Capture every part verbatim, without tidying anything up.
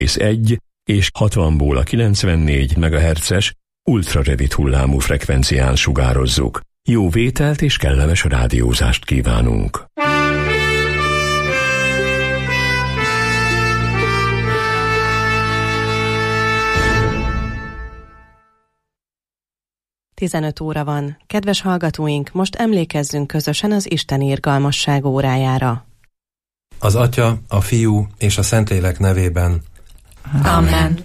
egész egy és hatvanból a kilencvennégy megahertzes ultrarövid hullámú frekvencián sugározzuk. Jó vételt és kellemes rádiózást kívánunk! tizenöt óra van. Kedves hallgatóink, most emlékezzünk közösen az Isten irgalmasság órájára. Az Atya, a Fiú és a Szentlélek nevében. Amen.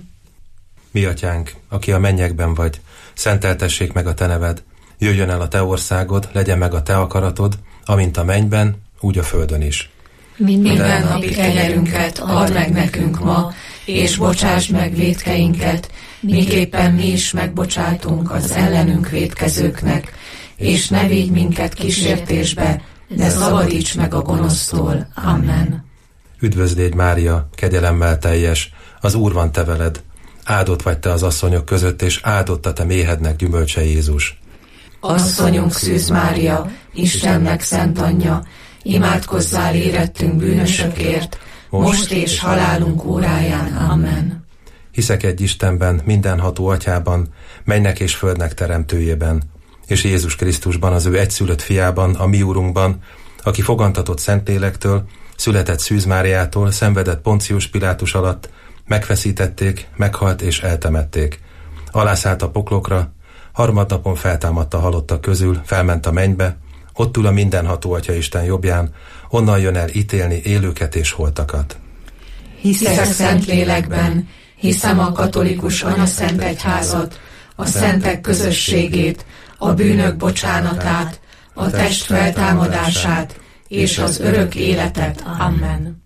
Mi Atyánk, aki a mennyekben vagy, szenteltessék meg a Te neved. Jöjjön el a Te országod, legyen meg a Te akaratod, amint a mennyben, úgy a földön is. Minden napi kenyerünket add meg nekünk ma, és bocsásd meg vétkeinket, miképpen mi is megbocsátunk az ellenünk vétkezőknek, és ne vigy minket kísértésbe, de szabadíts meg a gonosztól. Amen. Üdvözl légy, Mária, kegyelemmel teljes, az Úr van te veled. Áldott vagy te az asszonyok között, és áldott a te méhednek gyümölcse Jézus. Asszonyunk Szűz Mária, Istennek szent anyja, imádkozzál érettünk bűnösökért, most és halálunk óráján. Amen. Hiszek egy Istenben, mindenható Atyában, mennynek és földnek teremtőjében, és Jézus Krisztusban, az ő egyszülött fiában, a mi Úrunkban, aki fogantatott Szentlélektől, született Szűz Máriától, szenvedett Poncius Pilátus alatt, megfeszítették, meghalt és eltemették. Alászállt a poklokra, harmadnapon feltámadt a halottak közül, felment a mennybe, ott ül a mindenható Atya Isten jobbján, onnan jön el ítélni élőket és holtakat. Hiszek Szentlélekben, hiszem a katolikus anyaszent egyházat, a szentek közösségét, a bűnök bocsánatát, a test feltámadását és az örök életet. Amen.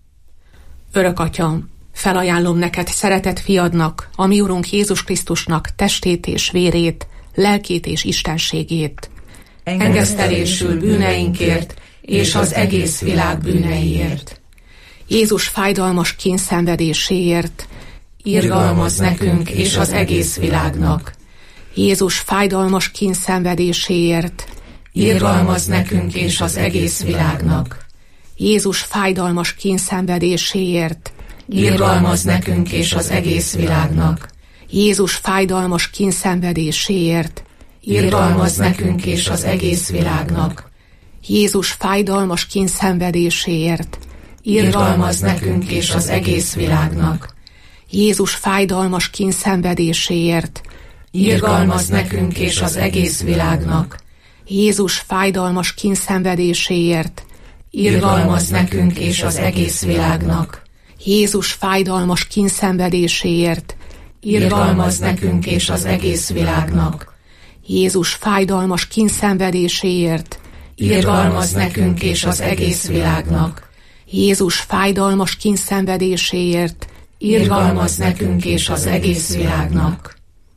Örök Atyam, felajánlom neked szeretett fiadnak, a mi Urunk Jézus Krisztusnak testét és vérét, lelkét és istenségét. Engesztelésül bűneinkért és az egész világ bűneiért. Jézus fájdalmas kényszenvedéséért. Irgalmazz nekünk és az egész világnak. Jézus fájdalmas kényszenvedéséért. Irgalmazz nekünk és az egész világnak. Jézus fájdalmas kényszenvedéséért. Irgalmazz nekünk és az egész világnak. Jézus fájdalmas kényszenvedéséért. Irgalmazz nekünk és az egész világnak. Jézus fájdalmas kényszenvedéséért. Irgalmazz nekünk és az egész világnak. Jézus fájdalmas kényszenvedéséért. Irgalmazz nekünk és az egész világnak. Jézus fájdalmas kényszenvedéséért. Irgalmazz nekünk és az egész világnak. Jézus fájdalmas kényszenvedéséért. Irgalmazz nekünk és az egész világnak. Jézus fájdalmas kényszenvedéséért. Irgalmazz nekünk és az egész világnak. Jézus fájdalmas kényszenvedéséért. Irgalmazz nekünk és az egész világnak.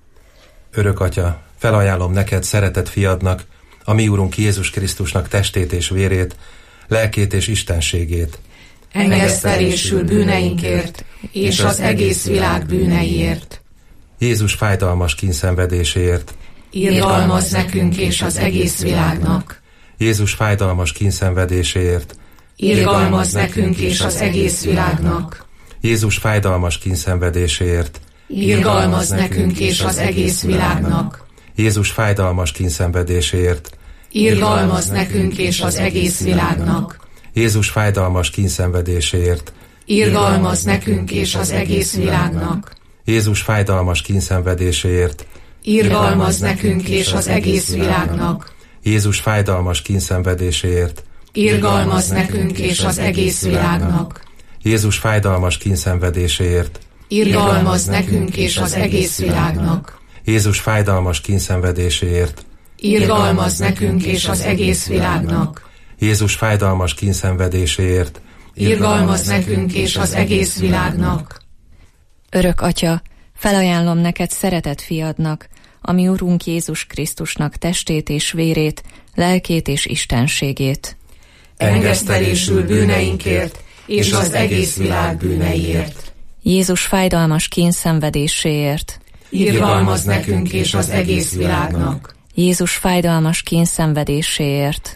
Örök Atya, felajánlom neked szeretett fiadnak, a mi Úrunk Jézus Krisztusnak testét és vérét, lelkét és istenségét. Engesztelésül bűneinkért és az egész világ bűneiért. Jézus fájdalmas kényszenvedéséért. Irgalmazz nekünk és az egész világnak. Jézus fájdalmas kényszenvedéséért. Irgalmazz nekünk és az egész világnak. Jézus fájdalmas kényszenvedéséért. Irgalmazz nekünk és az egész világnak. Jézus fájdalmas kényszenvedéséért. Irgalmazz nekünk és az egész világnak. Jézus fájdalmas kényszenvedéséért. Irgalmazz nekünk és az egész világnak. Jézus fájdalmas kényszenvedéséért. Irgalmazz nekünk és az egész világnak. Jézus fájdalmas kényszenvedéséért. Irgalmazz nekünk és az egész világnak. Jézus fájdalmas kényszenvedéséért. Irgalmazz nekünk és az egész világnak. Jézus fájdalmas kényszenvedéséért. Irgalmazz nekünk és az egész világnak. Jézus fájdalmas kényszenvedéséért. Irgalmazz nekünk és az egész világnak. Örök Atya, felajánlom neked szeretett fiadnak, a mi Urunk Jézus Krisztusnak testét és vérét, lelkét és istenségét. Engesztelésül bűneinkért és az egész világ bűneiért. Jézus fájdalmas kényszenvedéséért. Irgalmazz nekünk és az egész világnak. Jézus fájdalmas kényszenvedéséért.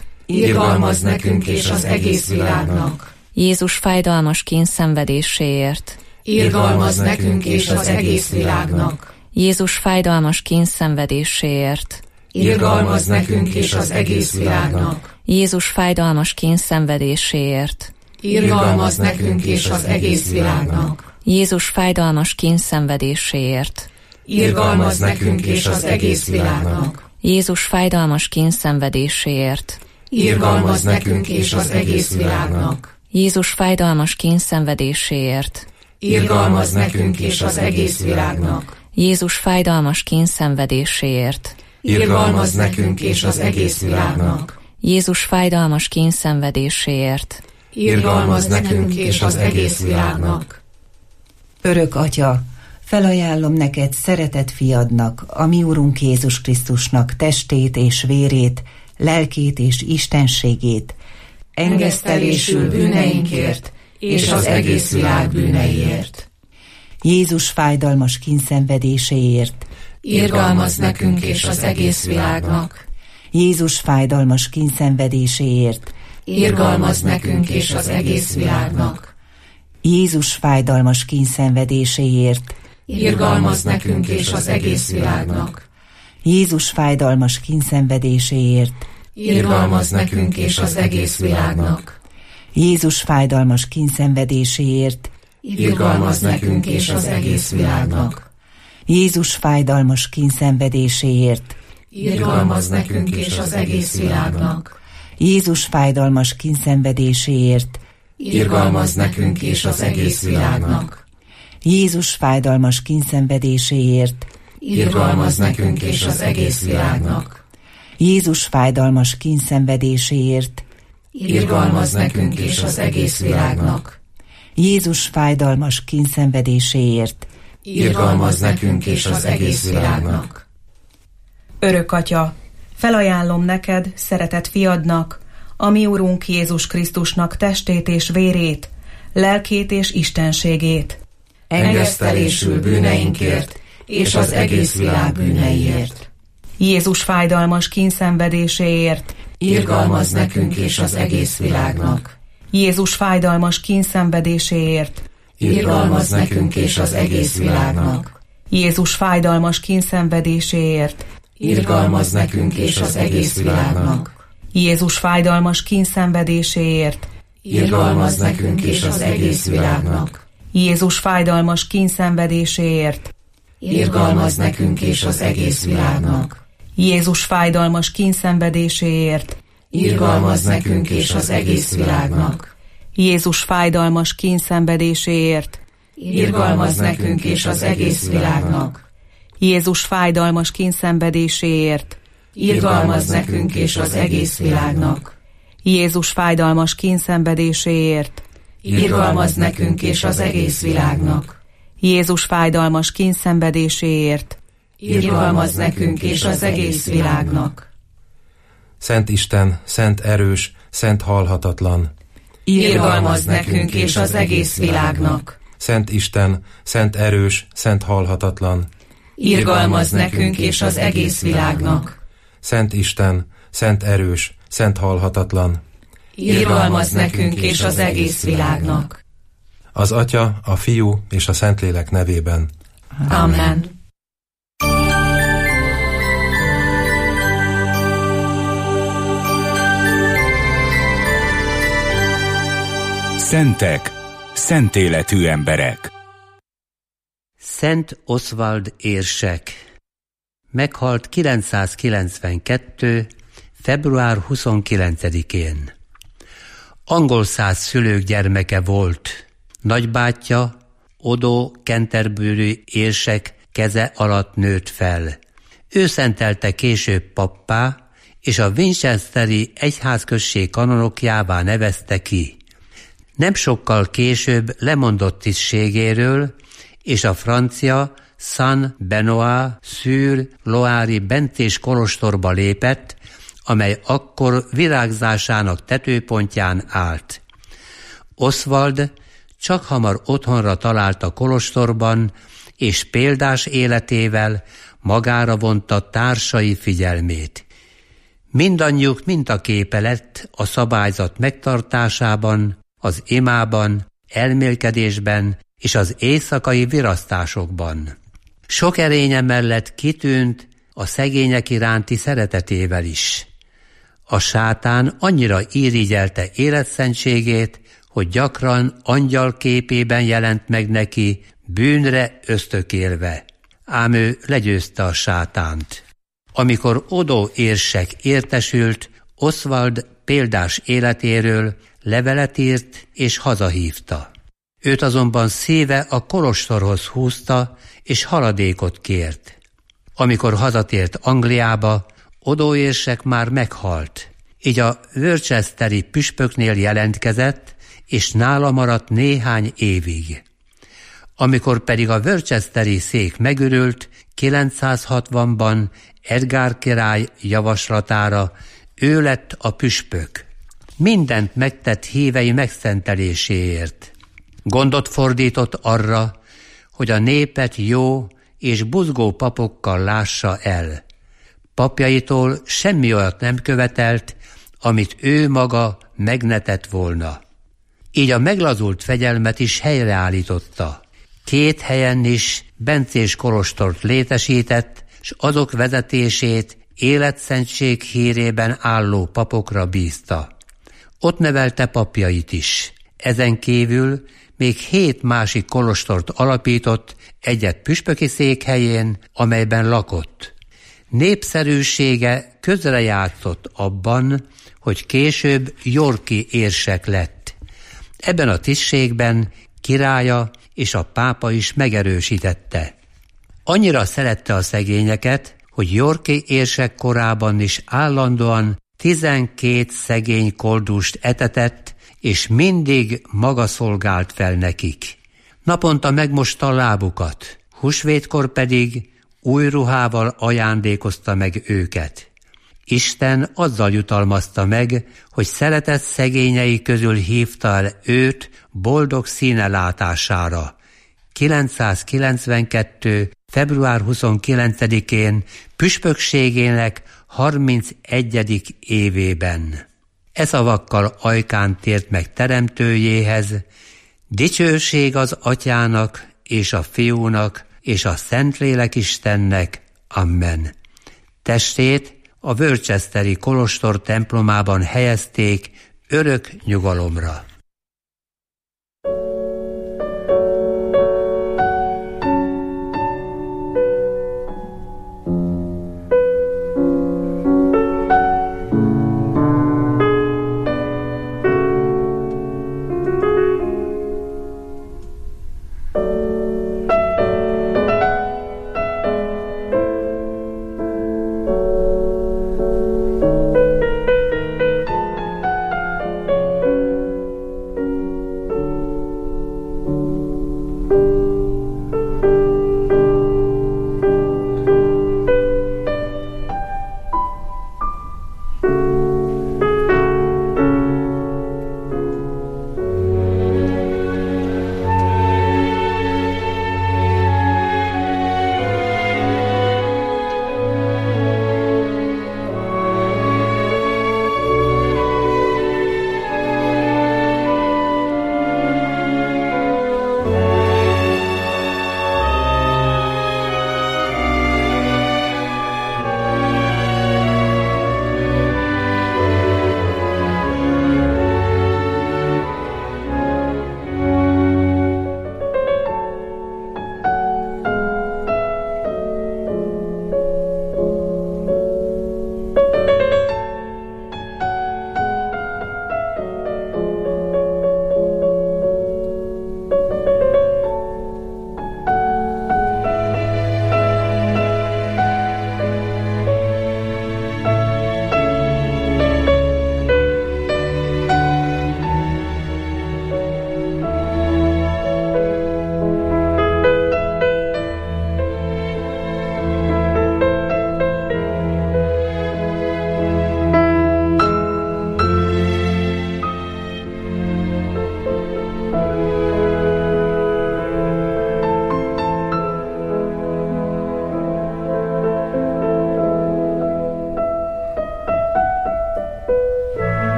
Irgalmazz nekünk és az egész világnak. Jézus fájdalmas kényszenvedéséért. irgalmazz nekünk és az egész világnak. Jézus fájdalmas kényszenvedéséért, irgalmazz nekünk és az egész világnak. Jézus fájdalmas kényszenvedéséért, irgalmazz nekünk és az egész világnak. Jézus fájdalmas kényszenvedéséért, irgalmazz nekünk és az egész világnak. Jézus fájdalmas kényszenvedéséért, irgalmazz nekünk és az egész világnak. Jézus fájdalmas kényszenvedéséért, irgalmazz nekünk és az egész világnak. Jézus fájdalmas kényszenvedéséért, irgalmazz nekünk és az egész világnak. Jézus fájdalmas kényszenvedéséért, irgalmazz nekünk és az egész világnak. Örök Atya, felajánlom neked szeretett fiadnak, a mi Urunk Jézus Krisztusnak testét és vérét, lelkét és istenségét, engesztelésül bűneinkért és az egész világ bűneiért. Jézus fájdalmas kínszenvedéséért, irgalmazz nekünk és az egész világnak. Jézus fájdalmas kínszenvedéséért, irgalmazz nekünk és az egész világnak. Jézus fájdalmas kínszenvedéséért, irgalmazz nekünk és az egész világnak. Jézus fájdalmas kínszenvedéséért, irgalmazz nekünk és az egész világnak. Jézus fájdalmas kínszenvedéséért, irgalmazz nekünk és az egész világnak. Jézus fájdalmas kínszenvedéséért, irgalmazz nekünk és az egész világnak. Jézus fájdalmas kínszenvedéséért, irgalmazz nekünk és az egész világnak. Jézus fájdalmas kínszenvedéséért, irgalmazz nekünk és az egész világnak. Jézus fájdalmas kínszenvedéséért, irgalmazz nekünk és az egész világnak. Jézus fájdalmas kínszenvedéséért, irgalmazz nekünk és az egész világnak. Örök Atya, felajánlom neked, szeretett fiadnak, a mi Urunk Jézus Krisztusnak testét és vérét, lelkét és istenségét, engesztelésül bűneinkért és az egész világ bűneiért. Jézus fájdalmas kínszenvedéséért, irgalmazz nekünk és az egész világnak. Jézus fájdalmas kínszenvedéséért, irgalmazz nekünk és az egész világnak. Jézus fájdalmas kínszenvedéséért, irgalmazz nekünk és az egész világnak. Jézus fájdalmas kínszenvedéséért, irgalmazz nekünk és az egész világnak. Jézus fájdalmas kínszenvedéséért, irgalmazz nekünk és az egész világnak. Jézus fájdalmas kínszenvedéséért, irgalmazz nekünk és az egész világnak. Jézus fájdalmas kínszenvedéséért, irgalmazz nekünk és az egész világnak. Jézus fájdalmas kínszenvedéséért, irgalmazz nekünk és az egész világnak. Jézus fájdalmas kínszenvedéséért, irgalmazz nekünk és az egész világnak. Jézus fájdalmas kínszenvedéséért, irgalmazz nekünk és az egész világnak. Szent Isten, szent erős, szent halhatatlan, irgalmazz nekünk és az egész világnak. Szent Isten, szent erős, szent halhatatlan, irgalmazz nekünk és az egész világnak. Szent Isten, szent erős, szent halhatatlan, irgalmazz nekünk és az egész világnak. Az Atya, a Fiú és a Szentlélek nevében. Amen. Szentek, szent életű emberek. Szent Oswald érsek meghalt kilencszázkilencvenkettő. február huszonkilencedikén. Angol száz szülők gyermeke volt. Nagybátyja Odo Canterbury érsek keze alatt nőtt fel. Ő szentelte később pappá, és a Winchesteri egyházközség kanonokjává nevezte ki. Nem sokkal később lemondott tisztségéről, és a francia Saint-Benoît-sur-Loire bentés kolostorba lépett, amely akkor virágzásának tetőpontján állt. Oswald csak hamar otthonra talált a kolostorban, és példás életével magára vonta társai figyelmét. Mindannyiuk mintaképe lett a szabályzat megtartásában, az imában, elmélkedésben és az éjszakai virasztásokban. Sok erénye mellett kitűnt a szegények iránti szeretetével is. A sátán annyira irigyelte életszentségét, hogy gyakran angyal képében jelent meg neki, bűnre ösztökélve. Ám ő legyőzte a sátánt. Amikor Odo érsek értesült Oswald példás életéről, levelet írt és hazahívta. Őt azonban szíve a kolostorhoz húzta, és haladékot kért. Amikor hazatért Angliába, Odo érsek már meghalt, így a worcesteri püspöknél jelentkezett, és nála maradt néhány évig. Amikor pedig a worcesteri szék megürült, kilencszázhatvanban Edgár király javaslatára ő lett a püspök. Mindent megtett hívei megszenteléséért. Gondot fordított arra, hogy a népet jó és buzgó papokkal lássa el. Papjaitól semmi olyat nem követelt, amit ő maga meg ne tett volna. Így a meglazult fegyelmet is helyreállította. Két helyen is bencés kolostort létesített, s azok vezetését életszentség hírében álló papokra bízta. Ott nevelte papjait is. Ezen kívül még hét másik kolostort alapított, egyet püspöki székhelyén, amelyben lakott. Népszerűsége közrejátszott abban, hogy később yorki érsek lett. Ebben a tisztségben királya és a pápa is megerősítette. Annyira szerette a szegényeket, hogy yorki érsek korában is állandóan tizenkét szegény koldust etetett, és mindig maga szolgált fel nekik. Naponta megmosta a lábukat, húsvétkor pedig új ruhával ajándékozta meg őket. Isten azzal jutalmazta meg, hogy szeretett szegényei közül hívta el őt boldog színe látására. kilencszázkilencvenkettő. február huszonkilencedikén püspökségének harmincegyedik évében. E szavakkal ajkán tért meg teremtőjéhez: dicsőség az Atyának és a Fiúnak és a Szentlélek Istennek. Amen. Testét a worcesteri kolostor templomában helyezték örök nyugalomra.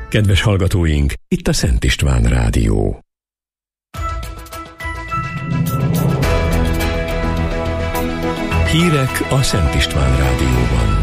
Kedves hallgatóink, itt a Szent István Rádió. Hírek a Szent István Rádióban.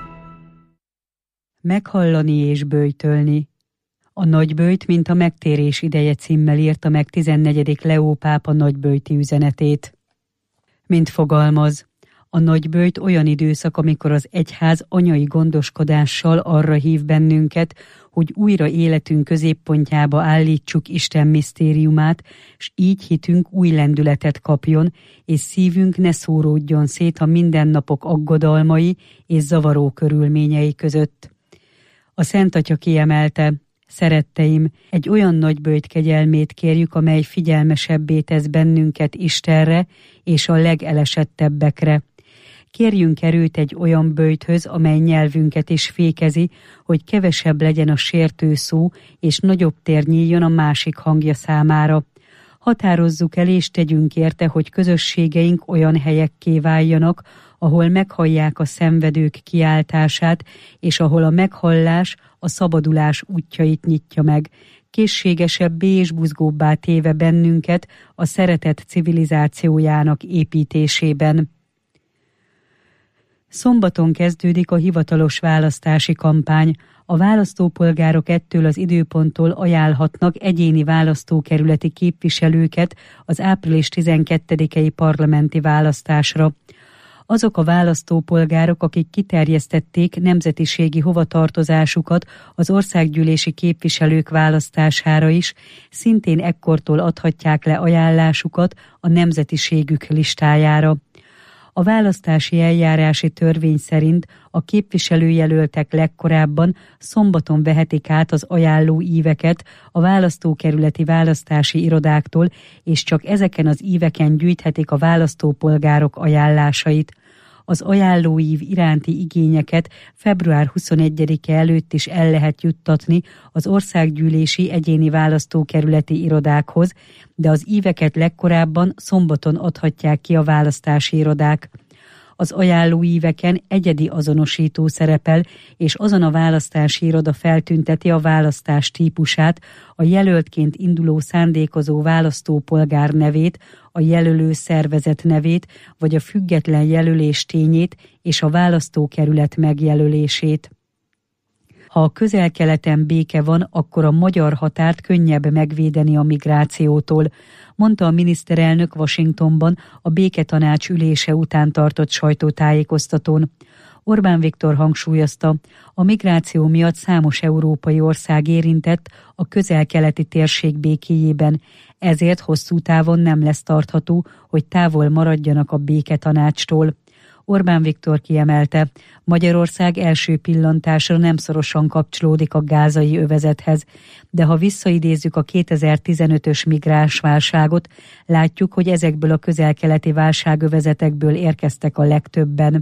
Meghallani és böjtölni. A nagyböjt, mint a megtérés ideje címmel írta meg tizennegyedik Leó pápa nagyböjti üzenetét. Mint fogalmaz, a nagyböjt olyan időszak, amikor az egyház anyai gondoskodással arra hív bennünket, hogy újra életünk középpontjába állítsuk Isten misztériumát, s így hitünk új lendületet kapjon, és szívünk ne szóródjon szét a mindennapok aggodalmai és zavaró körülményei között. A Szent Atya kiemelte: szeretteim, egy olyan nagyböjt kegyelmét kérjük, amely figyelmesebbé tesz bennünket Istenre és a legelesettebbekre. Kérjünk erőt egy olyan böjthöz, amely nyelvünket is fékezi, hogy kevesebb legyen a sértő szó, és nagyobb tér nyíljon a másik hangja számára. Határozzuk el és tegyünk érte, hogy közösségeink olyan helyekké váljanak, ahol meghallják a szenvedők kiáltását, és ahol a meghallás a szabadulás útjait nyitja meg, készségesebbé és buzgóbbá téve bennünket a szeretet civilizációjának építésében. Szombaton kezdődik a hivatalos választási kampány. A választópolgárok ettől az időponttól ajánlhatnak egyéni választókerületi képviselőket az április tizenkettedikei parlamenti választásra. Azok a választópolgárok, akik kiterjesztették nemzetiségi hovatartozásukat az országgyűlési képviselők választására is, szintén ekkortól adhatják le ajánlásukat a nemzetiségük listájára. A választási eljárási törvény szerint a képviselőjelöltek legkorábban szombaton vehetik át az ajánló íveket a választókerületi választási irodáktól, és csak ezeken az íveken gyűjthetik a választópolgárok ajánlásait. Az ajánlóív iránti igényeket február huszonegyedike előtt is el lehet juttatni az országgyűlési egyéni választókerületi irodákhoz, de az íveket legkorábban szombaton adhatják ki a választási irodák. Az ajánlóíveken egyedi azonosító szerepel, és azon a választási iroda feltünteti a választás típusát, a jelöltként induló szándékozó választópolgár nevét, a jelölő szervezet nevét, vagy a független jelölés tényét és a választókerület megjelölését. Ha a Közel-Keleten béke van, akkor a magyar határt könnyebb megvédeni a migrációtól, mondta a miniszterelnök Washingtonban a béketanács ülése után tartott sajtótájékoztatón. Orbán Viktor hangsúlyozta, a migráció miatt számos európai ország érintett a közel-keleti térség békéjében, ezért hosszú távon nem lesz tartható, hogy távol maradjanak a béketanácstól. Orbán Viktor kiemelte, Magyarország első pillantásra nem szorosan kapcsolódik a gázai övezethez, de ha visszaidézzük a kétezer-tizenötös migránsválságot, látjuk, hogy ezekből a közel-keleti válságövezetekből érkeztek a legtöbben.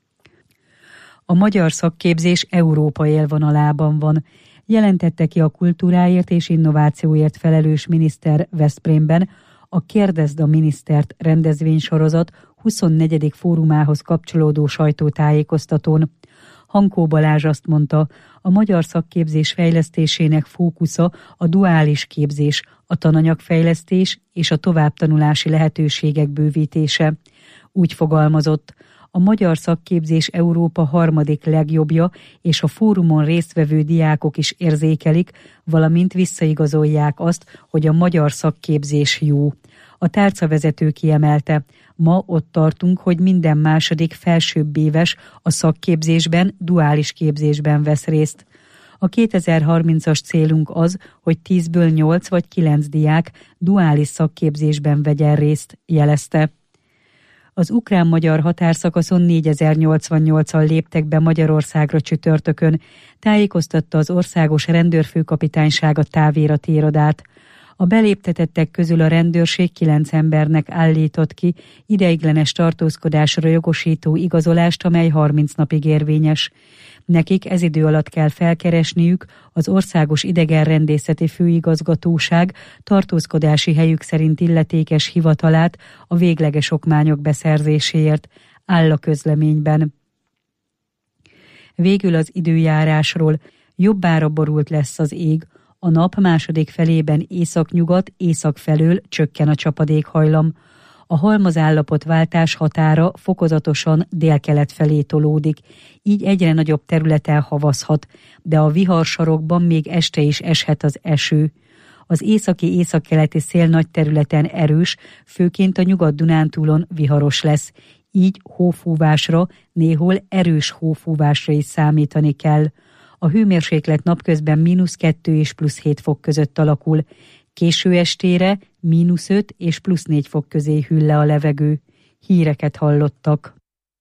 A magyar szakképzés Európa élvonalában van, jelentette ki a kultúráért és innovációért felelős miniszter Veszprémben a Kérdezd a minisztert rendezvénysorozat huszonnegyedik fórumához kapcsolódó sajtótájékoztatón. Hankó Balázs azt mondta, a magyar szakképzés fejlesztésének fókusza a duális képzés, a tananyagfejlesztés és a továbbtanulási lehetőségek bővítése. Úgy fogalmazott, a magyar szakképzés Európa harmadik legjobbja, és a fórumon résztvevő diákok is érzékelik, valamint visszaigazolják azt, hogy a magyar szakképzés jó. A tárcavezető kiemelte, ma ott tartunk, hogy minden második felsőbb éves a szakképzésben, duális képzésben vesz részt. A kétezer-harmincas célunk az, hogy tízből nyolc vagy kilenc diák duális szakképzésben vegyen részt, jelezte. Az ukrán-magyar határszakaszon négyezer-nyolcvannyolcan léptek be Magyarországra csütörtökön, tájékoztatta az Országos Rendőrfőkapitányság a távérati irodát. A beléptetettek közül a rendőrség kilenc embernek állított ki ideiglenes tartózkodásra jogosító igazolást, amely harminc napig érvényes. Nekik ez idő alatt kell felkeresniük az Országos Idegenrendészeti Főigazgatóság tartózkodási helyük szerint illetékes hivatalát a végleges okmányok beszerzéséért, áll a közleményben. Végül az időjárásról. Jobbára borult lesz az ég, a nap második felében északnyugat, észak felől csökken a csapadékhajlam. A halmazállapotváltás határa fokozatosan délkelet felé tolódik, így egyre nagyobb területen havazhat, de a viharsarokban még este is eshet az eső. Az északi északkeleti szél nagy területen erős, főként a Nyugat-Dunántúlon viharos lesz, így hófúvásra, néhol erős hófúvásra is számítani kell. A hőmérséklet napközben mínusz kettő és plusz hét fok között alakul, késő estére mínusz öt és plusz négy fok közé hűl le a levegő. Híreket hallottak.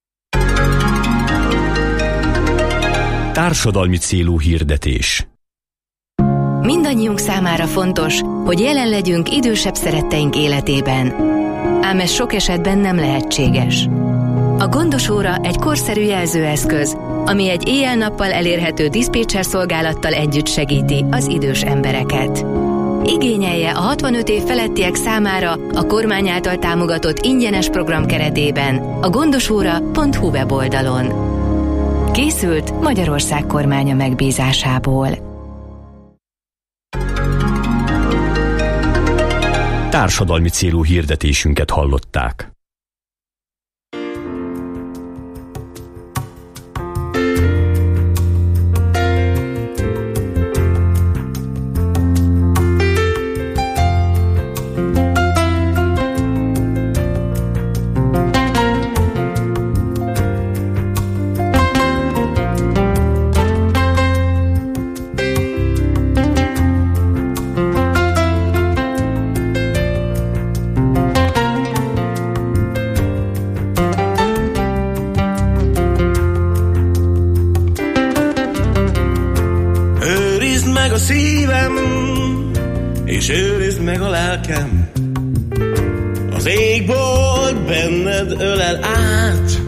Társadalmi célú hirdetés. Mindannyiunk számára fontos, hogy jelen legyünk idősebb szeretteink életében. Ám ez sok esetben nem lehetséges. A Gondos óra egy korszerű jelzőeszköz, ami egy éjjel-nappal elérhető diszpécser szolgálattal együtt segíti az idős embereket. Igényelje a hatvanöt év felettiek számára a kormány által támogatott ingyenes program keretében a gondosóra pont hu weboldalon. Készült Magyarország kormánya megbízásából. Társadalmi célú hirdetésünket hallották. És őrizd meg a lelkem, az égbolt benned ölel át.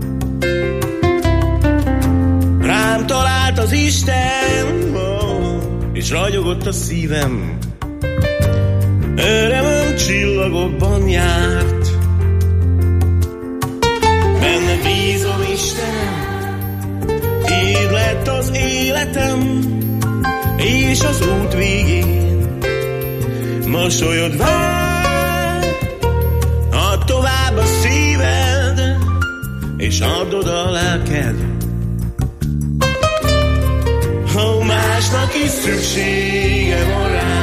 Rám talált az Isten, és ragyogott a szívem, örömöm csillagokban járt. Benned bízom, Istenem, Éd lett az életem, és az út végén mosolyod vár, add tovább a szíved, és add oda a lelked. Ha másnak is szüksége van rá,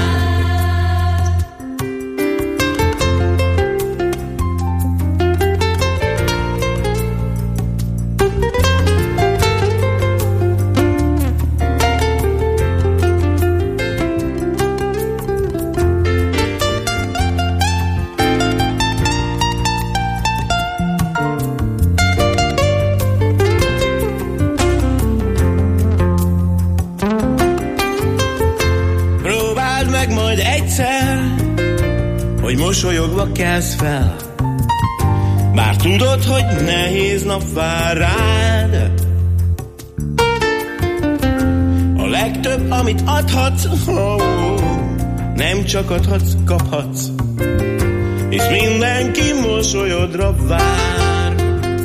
mosolyogva kelsz fel, bár tudod, hogy nehéz nap vár rád. A legtöbb, amit adhatsz, oh, nem csak adhatsz, kaphatsz, és mindenki mosolyodra vár.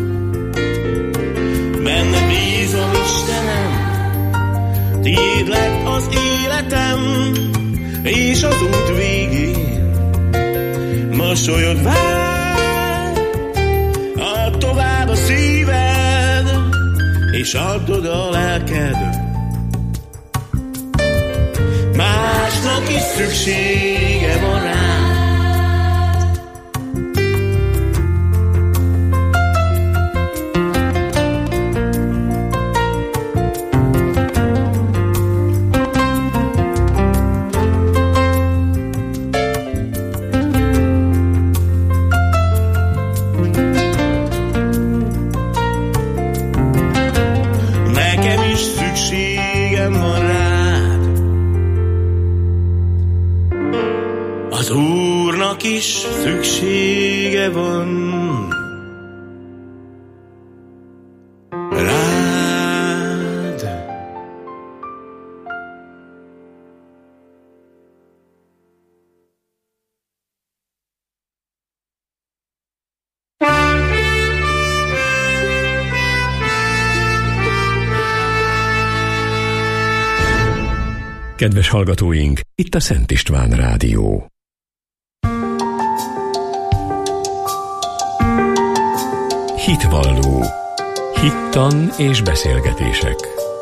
Benne bízom, Istenem, tiéd lett az életem, és az út végén mosolyod vár, add tovább a szíved, és add oda a lelked. Másnak is szüksége van rá. Is szüksége van rád. Kedves hallgatóink, itt a Szent István Rádió. Hitvalló. Hittan és beszélgetések.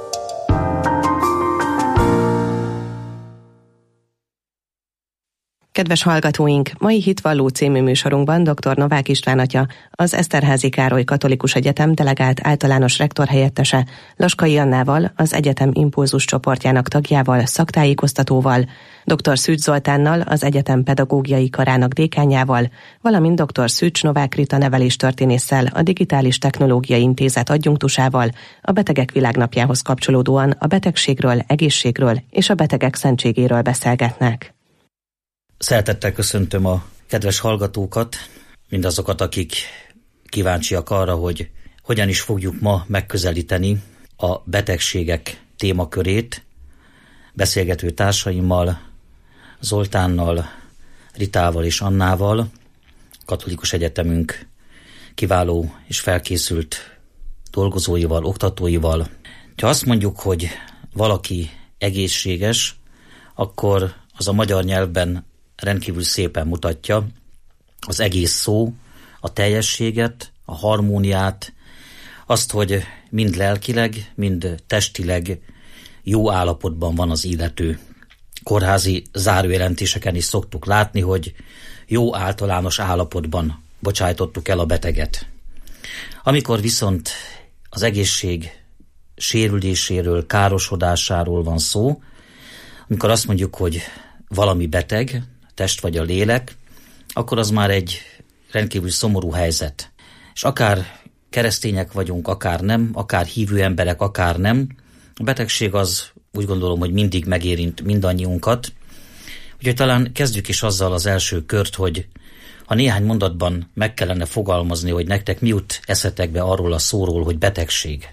Kedves hallgatóink, mai Hitvalló című műsorunkban dr. Novák István atya, az Eszterházy Károly Katolikus Egyetem delegált általános rektor helyettese, Laskai Annával, az egyetem Impulzus csoportjának tagjával, szaktájékoztatóval, dr. Szűcs Zoltánnal, az egyetem pedagógiai karának dékánjával, valamint dr. Szűcs Novák Rita neveléstörténésszel, a Digitális Technológiai Intézet adjunktusával, a Betegek Világnapjához kapcsolódóan a betegségről, egészségről és a betegek szentségéről beszélgetnek. Szeretettel köszöntöm a kedves hallgatókat, mindazokat, akik kíváncsiak arra, hogy hogyan is fogjuk ma megközelíteni a betegségek témakörét. Beszélgető társaimmal, Zoltánnal, Ritával és Annával, Katolikus Egyetemünk kiváló és felkészült dolgozóival, oktatóival. Ha azt mondjuk, hogy valaki egészséges, akkor az a magyar nyelvben rendkívül szépen mutatja az egész szó, a teljességet, a harmóniát, azt, hogy mind lelkileg, mind testileg jó állapotban van az illető. Kórházi zárójelentéseken is szoktuk látni, hogy jó általános állapotban bocsájtottuk el a beteget. Amikor viszont az egészség sérüléséről, károsodásáról van szó, amikor azt mondjuk, hogy valami beteg, a test vagy a lélek, akkor az már egy rendkívül szomorú helyzet. És akár keresztények vagyunk, akár nem, akár hívő emberek, akár nem, a betegség az úgy gondolom, hogy mindig megérint mindannyiunkat. Úgyhogy talán kezdjük is azzal az első kört, hogy ha néhány mondatban meg kellene fogalmazni, hogy nektek mi jut eszetekbe arról a szóról, hogy betegség.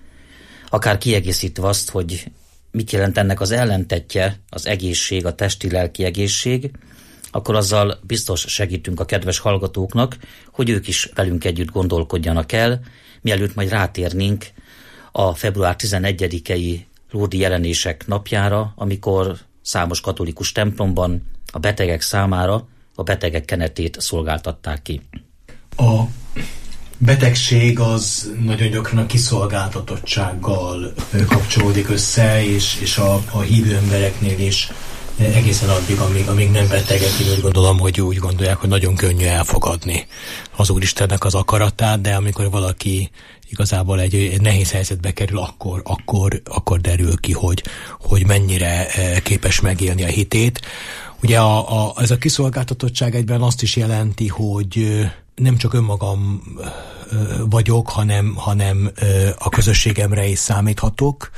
Akár kiegészítve azt, hogy mit jelent ennek az ellentetje, az egészség, a testi-lelki egészség, akkor azzal biztos segítünk a kedves hallgatóknak, hogy ők is velünk együtt gondolkodjanak el, mielőtt majd rátérnénk a február tizenegyedikei lurdi jelenések napjára, amikor számos katolikus templomban a betegek számára a betegek kenetét szolgáltatták ki. A betegség az nagyon gyakran a kiszolgáltatottsággal kapcsolódik össze, és, és a, a hívő embereknél is egészen addig, amíg, amíg nem betegek, én úgy gondolom, hogy úgy gondolják, hogy nagyon könnyű elfogadni az Úristennek az akaratát, de amikor valaki igazából egy, egy nehéz helyzetbe kerül, akkor, akkor, akkor derül ki, hogy, hogy mennyire képes megélni a hitét. Ugye a, a, ez a kiszolgáltatottság egyben azt is jelenti, hogy nem csak önmagam vagyok, hanem, hanem a közösségemre is számíthatok,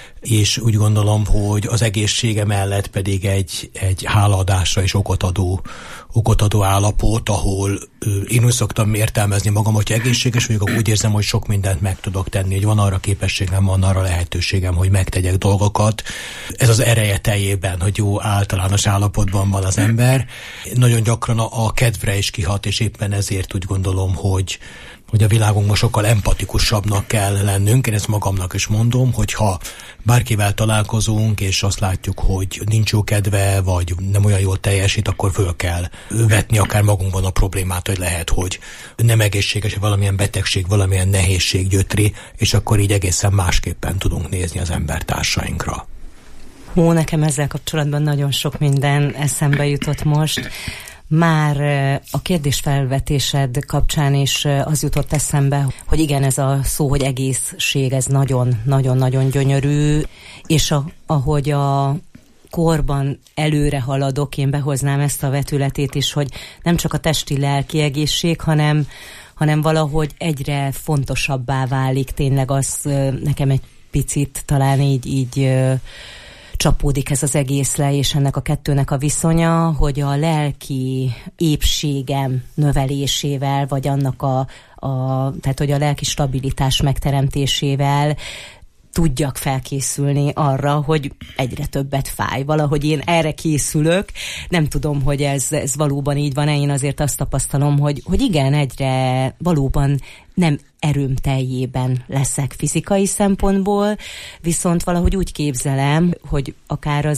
és úgy gondolom, hogy az egészsége mellett pedig egy, egy hálaadásra és okot adó, okot adó állapot, ahol én úgy szoktam értelmezni magam, hogyha egészséges vagyok, úgy érzem, hogy sok mindent meg tudok tenni, hogy van arra képességem, van arra lehetőségem, hogy megtegyek dolgokat. Ez az ereje teljében, hogy jó általános állapotban van az ember. Nagyon gyakran a, a kedvre is kihat, és éppen ezért úgy gondolom, hogy hogy a világunkban sokkal empatikusabbnak kell lennünk. Én ezt magamnak is mondom, hogyha bárkivel találkozunk, és azt látjuk, hogy nincs jó kedve, vagy nem olyan jól teljesít, akkor föl kell vetni akár magunkban a problémát, hogy lehet, hogy nem egészséges, valamilyen betegség, valamilyen nehézség gyötri, és akkor így egészen másképpen tudunk nézni az embertársainkra. Hú, nekem ezzel kapcsolatban nagyon sok minden eszembe jutott most. Már a kérdésfelvetésed kapcsán is az jutott eszembe, hogy igen, ez a szó, hogy egészség, ez nagyon-nagyon-nagyon gyönyörű, és a, ahogy a korban előre haladok, én behoznám ezt a vetületét is, hogy nem csak a testi-lelki egészség, hanem, hanem valahogy egyre fontosabbá válik tényleg az, nekem egy picit talán így, így csapódik ez az egész le, és ennek a kettőnek a viszonya, hogy a lelki épségem növelésével, vagy annak a, a tehát hogy a lelki stabilitás megteremtésével tudjak felkészülni arra, hogy egyre többet fáj. Valahogy én erre készülök. Nem tudom, hogy ez, ez valóban így van-e. Én azért azt tapasztalom, hogy, hogy igen, egyre valóban nem erőm teljében leszek fizikai szempontból, viszont valahogy úgy képzelem, hogy akár az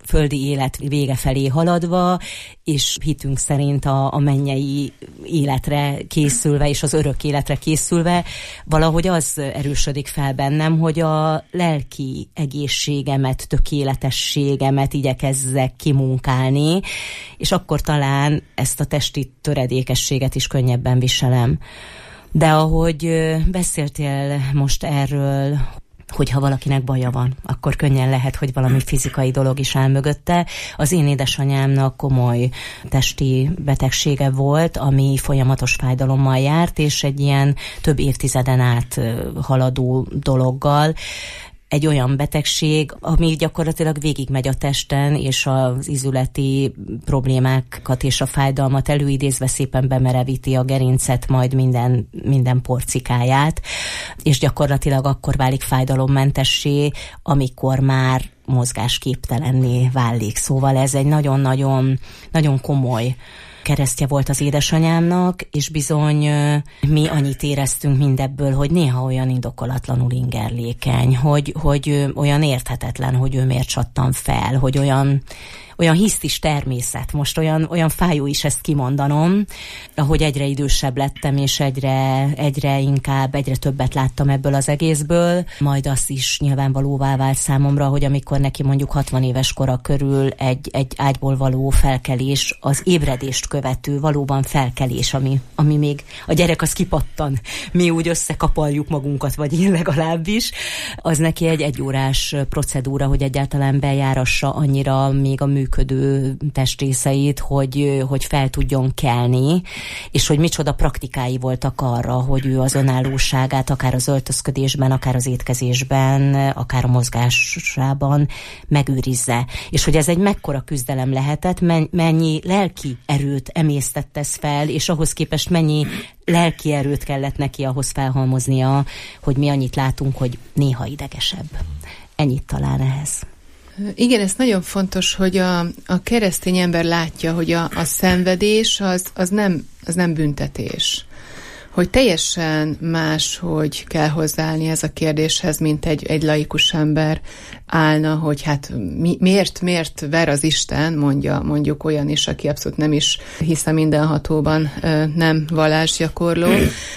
földi élet vége felé haladva, és hitünk szerint a, a mennyei életre készülve, és az örök életre készülve, valahogy az erősödik fel bennem, hogy a lelki egészségemet, tökéletességemet igyekezzek kimunkálni, és akkor talán ezt a testi töredékességet is könnyebben viselem. De ahogy beszéltél most erről, hogyha valakinek baja van, akkor könnyen lehet, hogy valami fizikai dolog is áll mögötte. Az én édesanyámnak komoly testi betegsége volt, ami folyamatos fájdalommal járt, és egy ilyen több évtizeden át haladó dologgal. Egy olyan betegség, ami gyakorlatilag végigmegy a testen, és az izületi problémákat és a fájdalmat előidézve szépen bemerevíti a gerincet, majd minden, minden porcikáját, és gyakorlatilag akkor válik fájdalommentessé, amikor már mozgásképtelenné válik. Szóval ez egy nagyon-nagyon nagyon komoly keresztje volt az édesanyámnak, és bizony mi annyit éreztünk mindebből, hogy néha olyan indokolatlanul ingerlékeny, hogy, hogy olyan érthetetlen, hogy ő miért csattan fel, hogy olyan, olyan hisztis természet, most olyan, olyan fájó is ezt kimondanom, ahogy egyre idősebb lettem, és egyre, egyre inkább, egyre többet láttam ebből az egészből, majd az is nyilvánvalóvá vált számomra, hogy amikor neki mondjuk hatvan éves kora körül egy, egy ágyból való felkelés, az ébredést követő valóban felkelés, ami, ami még a gyerek az kipattan, mi úgy összekapaljuk magunkat, vagy én legalábbis, az neki egy egyórás procedúra, hogy egyáltalán bejárassa annyira még a működő testrészeit, hogy, hogy fel tudjon kelni, és hogy micsoda praktikái voltak arra, hogy ő az önállóságát akár az öltözködésben, akár az étkezésben, akár a mozgásában megőrizze. És hogy ez egy mekkora küzdelem lehetett, mennyi lelki erőt emésztett ez fel, és ahhoz képest mennyi lelki erőt kellett neki ahhoz felhalmoznia, hogy mi annyit látunk, hogy néha idegesebb. Ennyit talán ehhez. Igen, ez nagyon fontos, hogy a, a keresztény ember látja, hogy a, a szenvedés az, az, nem, az nem büntetés. Hogy teljesen más, hogy kell hozzáállni ez a kérdéshez, mint egy, egy laikus ember állna, hogy hát mi, miért, miért ver az Isten, mondja mondjuk olyan is, aki abszolút nem is hisz a mindenhatóban, nem vallásgyakorló.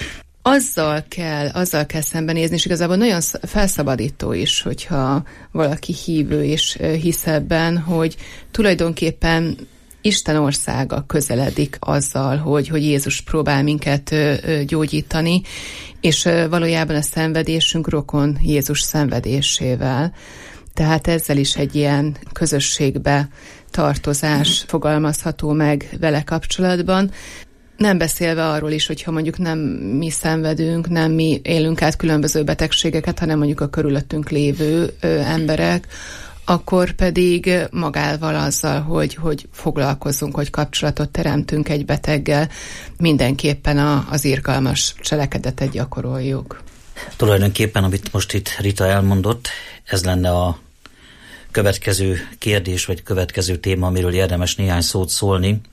Azzal kell, azzal kell szembenézni, és igazából nagyon felszabadító is, hogyha valaki hívő és hisz ebben, hogy tulajdonképpen Isten országa közeledik azzal, hogy, hogy Jézus próbál minket gyógyítani, és valójában a szenvedésünk rokon Jézus szenvedésével. Tehát ezzel is egy ilyen közösségbe tartozás fogalmazható meg vele kapcsolatban. Nem beszélve arról is, hogyha mondjuk nem mi szenvedünk, nem mi élünk át különböző betegségeket, hanem mondjuk a körülöttünk lévő ö, emberek, akkor pedig magával azzal, hogy, hogy foglalkozunk, hogy kapcsolatot teremtünk egy beteggel, mindenképpen a, az irgalmas cselekedetet gyakoroljuk. Tulajdonképpen, amit most itt Rita elmondott, ez lenne a következő kérdés, vagy következő téma, amiről érdemes néhány szót szólni,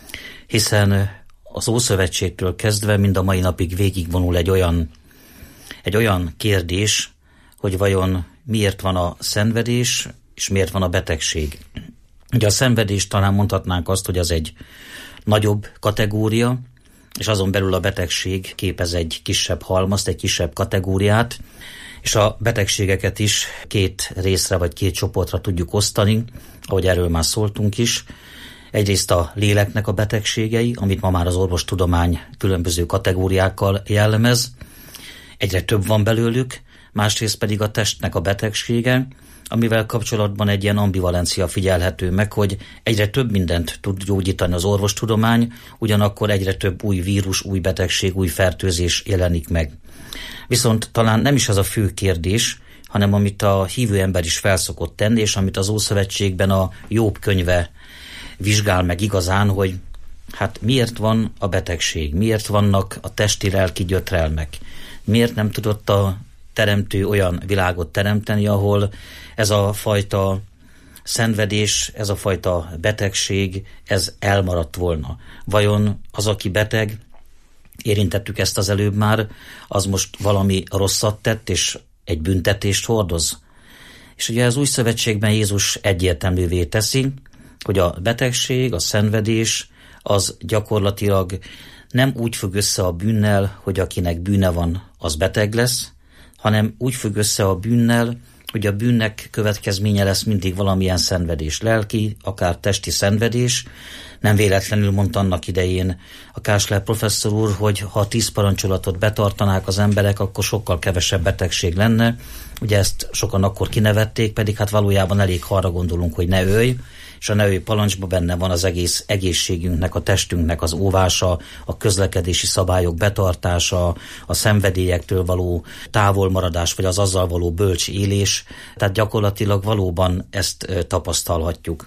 hiszen az Ószövetségtől kezdve mind a mai napig végigvonul egy olyan, egy olyan kérdés, hogy vajon miért van a szenvedés, és miért van a betegség. Ugye a szenvedés, talán mondhatnánk azt, hogy az egy nagyobb kategória, és azon belül a betegség képez egy kisebb halmazt, egy kisebb kategóriát, és a betegségeket is két részre vagy két csoportra tudjuk osztani, ahogy erről már szóltunk is. Egyrészt a léleknek a betegségei, amit ma már az orvostudomány különböző kategóriákkal jellemez, egyre több van belőlük, másrészt pedig a testnek a betegsége, amivel kapcsolatban egy ilyen ambivalencia figyelhető meg, hogy egyre több mindent tud gyógyítani az orvostudomány, ugyanakkor egyre több új vírus, új betegség, új fertőzés jelenik meg. Viszont talán nem is az a fő kérdés, hanem amit a hívő ember is felszokott tenni, és amit az Ószövetségben a Jobb könyve vizsgál meg igazán, hogy hát miért van a betegség, miért vannak a testi-lelki gyötrelmek, miért nem tudott a teremtő olyan világot teremteni, ahol ez a fajta szenvedés, ez a fajta betegség, ez elmaradt volna. Vajon az, aki beteg, érintettük ezt az előbb már, az most valami rosszat tett, és egy büntetést hordoz? És ugye az új szövetségben Jézus egyértelművé teszi, hogy a betegség, a szenvedés az gyakorlatilag nem úgy függ össze a bűnnel, hogy akinek bűne van, az beteg lesz, hanem úgy függ össze a bűnnel, hogy a bűnnek következménye lesz mindig valamilyen szenvedés, lelki, akár testi szenvedés. Nem véletlenül mondta annak idején a Kásler professzor úr, hogy ha a tíz parancsolatot betartanák az emberek, akkor sokkal kevesebb betegség lenne. Ugye ezt sokan akkor kinevették, pedig hát valójában elég, ha arra gondolunk, hogy ne ölj, és a ne ölj parancsban benne van az egész egészségünknek, a testünknek az óvása, a közlekedési szabályok betartása, a szenvedélyektől való távolmaradás, vagy az azzal való bölcs élés. Tehát gyakorlatilag valóban ezt tapasztalhatjuk.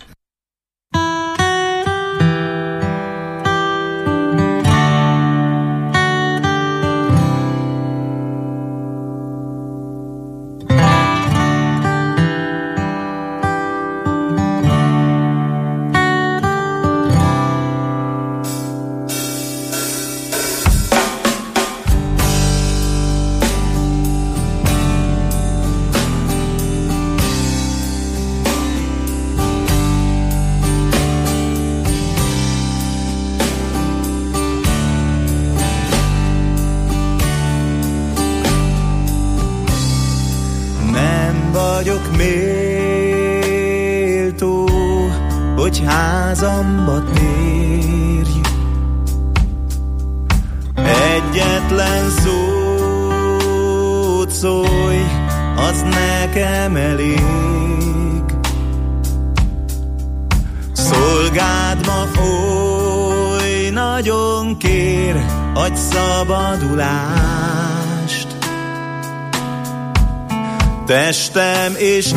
vagyok méltó, hogy házamba térj. Egyetlen szót szólj, az nekem elég. Szolgád ma oly nagyon kér, adj szabadulást. Testem és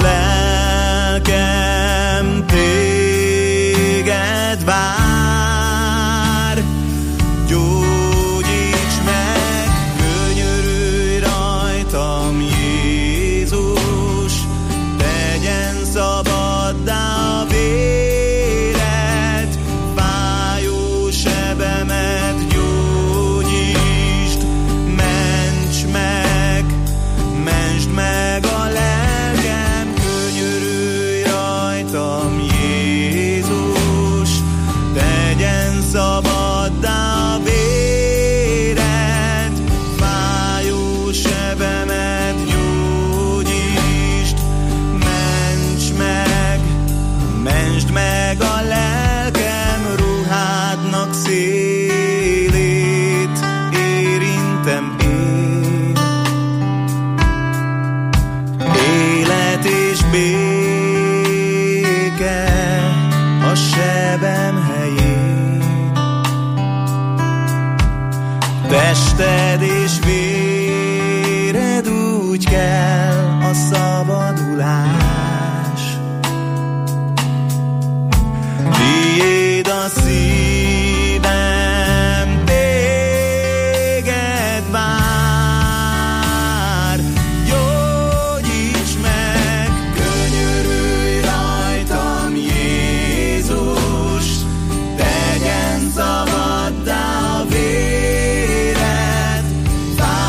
lelkem téged vár. Gyógyíts meg, könyörülj rajtam, Jézus, tegyen szabaddá a véred, fájó sebemet gyógyítsd, ments meg, mentsd meg a lelkem, könyörülj rajtam, Jézus, tegyen szabaddá a véred, fájó sebemet gyógyítsd, ments meg, mentsd meg a lelkem, ruhádnak szélét érintem én. Élet és béke a sebem helyén. Tested és véred úgy kell a szabadulás. Tiéd a szívem, téged vár. Gyógyíts meg, könyörülj rajtam, Jézus, tegyen szabaddá a véred, fájó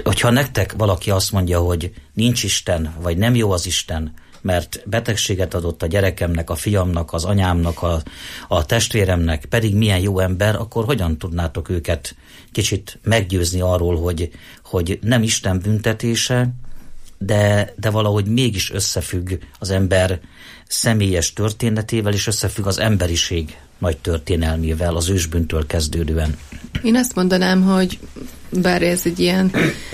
Hogyha nektek valaki azt mondja, hogy nincs Isten, vagy nem jó az Isten, mert betegséget adott a gyerekemnek, a fiamnak, az anyámnak, a, a testvéremnek, pedig milyen jó ember, akkor hogyan tudnátok őket kicsit meggyőzni arról, hogy, hogy nem Isten büntetése, de, de valahogy mégis összefügg az ember személyes történetével, és összefügg az emberiség nagy történelmével, az ősbűntől kezdődően. Én azt mondanám, hogy bár ez egy ilyen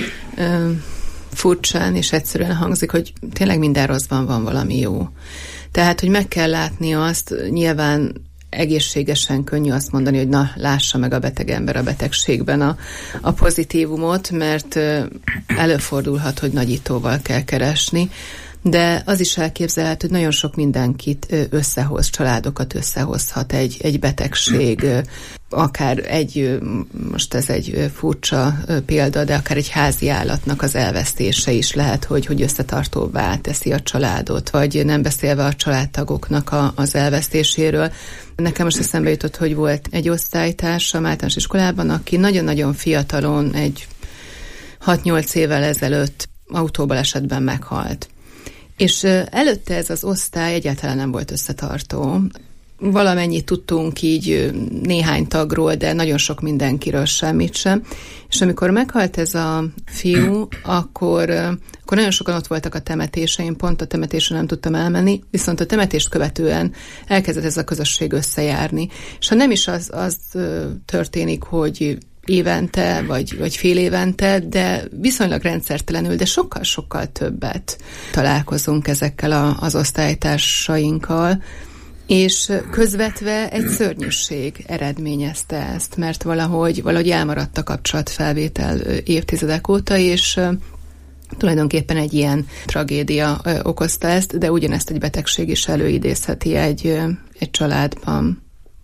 ö, furcsán és egyszerűen hangzik, hogy tényleg minden rosszban van valami jó. Tehát, hogy meg kell látni azt, nyilván egészségesen könnyű azt mondani, hogy na, lássa meg a beteg ember a betegségben a, a pozitívumot, mert ö, előfordulhat, hogy nagyítóval kell keresni, de az is elképzelhető, hogy nagyon sok mindenkit összehoz, családokat összehozhat egy, egy betegség, akár egy, most ez egy furcsa példa, de akár egy házi állatnak az elvesztése is lehet, hogy, hogy összetartóvá teszi a családot, vagy nem beszélve a családtagoknak a, az elvesztéséről. Nekem most eszembe jutott, hogy volt egy osztálytársam általános iskolában, aki nagyon-nagyon fiatalon, egy hat-nyolc évvel ezelőtt autóbalesetben meghalt. És előtte ez az osztály egyáltalán nem volt összetartó. Valamennyit tudtunk így néhány tagról, de nagyon sok mindenkiről semmit sem. És amikor meghalt ez a fiú, akkor, akkor nagyon sokan ott voltak a temetésen, én pont a temetésre nem tudtam elmenni, viszont a temetést követően elkezdett ez a közösség összejárni. És ha nem is az, az történik, hogy évente, vagy, vagy fél évente, de viszonylag rendszertelenül, de sokkal-sokkal többet találkozunk ezekkel a, az osztálytársainkkal, és közvetve egy szörnyűség eredményezte ezt, mert valahogy, valahogy elmaradt a kapcsolatfelvétel évtizedek óta, és tulajdonképpen egy ilyen tragédia okozta ezt, de ugyanezt egy betegség is előidézheti egy, egy családban.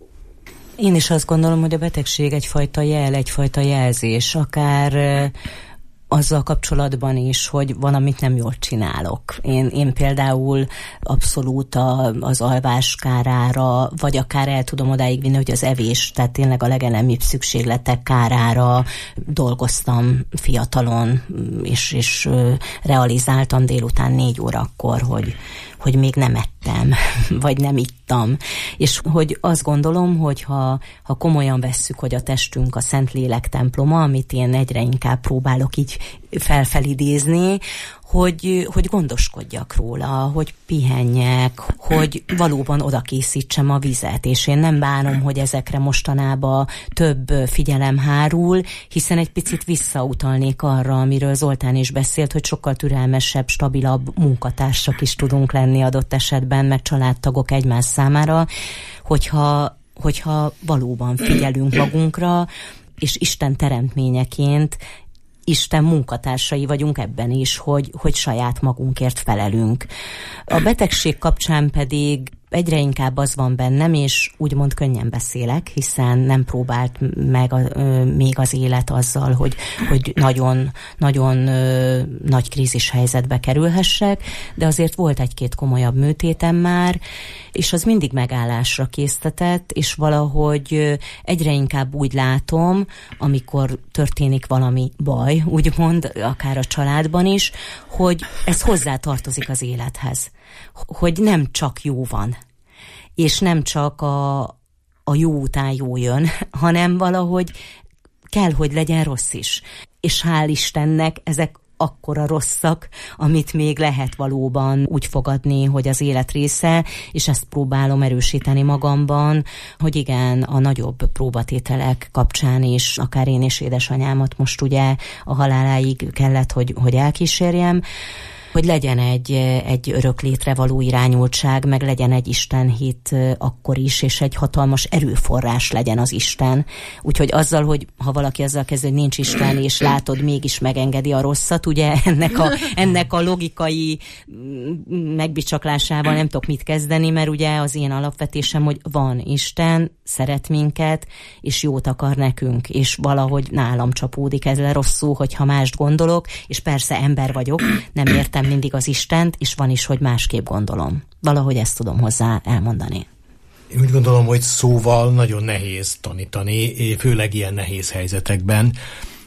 Én is azt gondolom, hogy a betegség egyfajta jel, egyfajta jelzés, akár azzal kapcsolatban is, hogy valamit nem jól csinálok. Én, én például abszolút a, az alvás kárára, vagy akár el tudom odáig vinni, hogy az evés, tehát tényleg a legelemibb szükségletek kárára dolgoztam fiatalon, és, és realizáltam délután négy órakor, hogy hogy még nem ettem, vagy nem ittam. És hogy azt gondolom, hogy ha, ha komolyan vesszük, hogy a testünk a Szentlélek temploma, amit én egyre inkább próbálok így felfelidézni, hogy, hogy gondoskodjak róla, hogy pihenjek, hogy valóban oda készítsem a vizet, és én nem bánom, hogy ezekre mostanában több figyelem hárul, hiszen egy picit visszautalnék arra, amiről Zoltán is beszélt, hogy sokkal türelmesebb, stabilabb munkatársak is tudunk lenni adott esetben, meg családtagok egymás számára, hogyha, hogyha valóban figyelünk magunkra, és Isten teremtményeként Isten munkatársai vagyunk ebben is, hogy, hogy saját magunkért felelünk. A betegség kapcsán pedig egyre inkább az van bennem, és úgymond könnyen beszélek, hiszen nem próbált meg a, ö, még az élet azzal, hogy, hogy nagyon, nagyon ö, nagy krízis helyzetbe kerülhessek, de azért volt egy-két komolyabb műtétem már, és az mindig megállásra késztetett, és valahogy egyre inkább úgy látom, amikor történik valami baj, úgymond, akár a családban is, hogy ez hozzá tartozik az élethez. Hogy nem csak jó van, és nem csak a, a jó után jó jön, hanem valahogy kell, hogy legyen rossz is. És hál' Istennek ezek akkora rosszak, amit még lehet valóban úgy fogadni, hogy az élet része, és ezt próbálom erősíteni magamban, hogy igen, a nagyobb próbatételek kapcsán is, akár én és édesanyámat most ugye a haláláig kellett, hogy, hogy elkísérjem, hogy legyen egy, egy örök létre való irányultság, meg legyen egy istenhit akkor is, és egy hatalmas erőforrás legyen az Isten. Úgyhogy azzal, hogy ha valaki azzal kezd, hogy nincs Isten, és látod, mégis megengedi a rosszat, ugye ennek a, ennek a logikai megbicsaklásával nem tudok mit kezdeni, mert ugye az én alapvetésem, hogy van Isten, szeret minket, és jót akar nekünk, és valahogy nálam csapódik ez le rosszul, hogyha mást gondolok, és persze ember vagyok, nem értem mindig az Istent, és van is, hogy másképp gondolom. Valahogy ezt tudom hozzá elmondani. Én úgy gondolom, hogy szóval nagyon nehéz tanítani, főleg ilyen nehéz helyzetekben.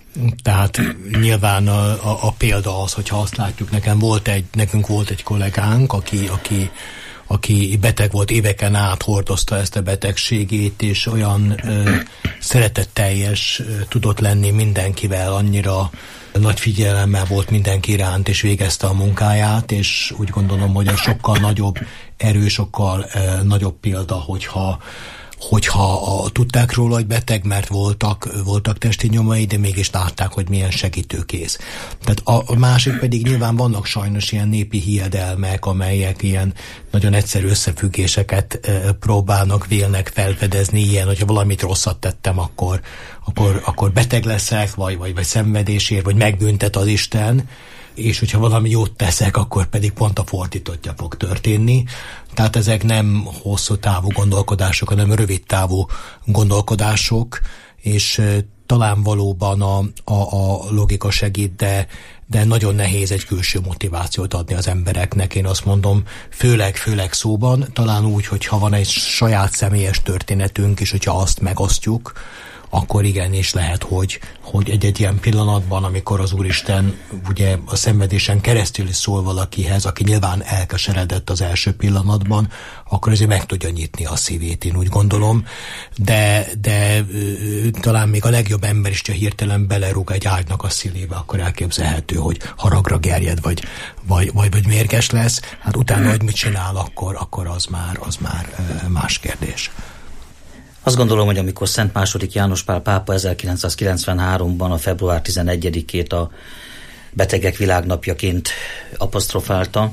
Tehát nyilván a, a, a példa az, hogyha azt látjuk, nekem volt egy, nekünk volt egy kollégánk, aki, aki, aki beteg volt, éveken át hordozta ezt a betegségét, és olyan ö, szeretetteljes ö, tudott lenni mindenkivel, annyira nagy figyelemmel volt mindenki iránt, és végezte a munkáját, és úgy gondolom, hogy a sokkal nagyobb erő, sokkal ö, nagyobb példa, hogyha hogyha a, tudták róla, hogy beteg, mert voltak, voltak testi nyomai, de mégis látták, hogy milyen segítőkész. Tehát a, a másik pedig nyilván vannak sajnos ilyen népi hiedelmek, amelyek ilyen nagyon egyszerű összefüggéseket e, próbálnak, vélnek felfedezni, ilyen, hogyha valamit rosszat tettem, akkor, akkor, akkor beteg leszek, vagy, vagy, vagy szenvedésért, vagy megbüntet az Isten, és hogyha valami jót teszek, akkor pedig pont a fordítottja fog történni. Tehát ezek nem hosszú távú gondolkodások, hanem rövid távú gondolkodások, és talán valóban a, a, a logika segít, de, de nagyon nehéz egy külső motivációt adni az embereknek. Én azt mondom, főleg, főleg szóban, talán úgy, hogyha van egy saját személyes történetünk, és hogyha azt megosztjuk, akkor igenis lehet, hogy, hogy egy-egy ilyen pillanatban, amikor az Úristen ugye a szenvedésen keresztül is szól valakihez, aki nyilván elkeseredett az első pillanatban, akkor azért meg tudja nyitni a szívét, én úgy gondolom, de, de talán még a legjobb ember is, ha hirtelen belerúg egy ágynak a szívébe, akkor elképzelhető, hogy haragra gerjed, vagy, vagy, vagy, vagy mérges lesz. Hát utána, hogy mit csinál, akkor, akkor az már, az már más kérdés. Azt gondolom, hogy amikor Szent második János Pál pápa ezerkilencszázkilencvenháromban a február tizenegyedikét a betegek világnapjaként apostrofálta,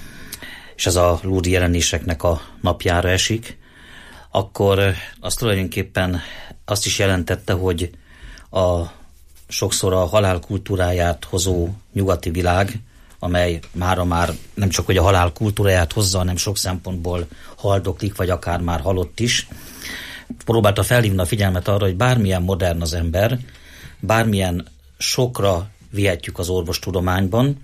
és ez a Lourdes jelenéseknek a napjára esik, akkor az tulajdonképpen azt is jelentette, hogy a sokszor a halál kultúráját hozó nyugati világ, amely mára már nem csak hogy a halál kultúráját hozza, hanem sok szempontból haldoklik, vagy akár már halott is, próbálta felhívni a figyelmet arra, hogy bármilyen modern az ember, bármilyen sokra vihetjük az orvostudományban,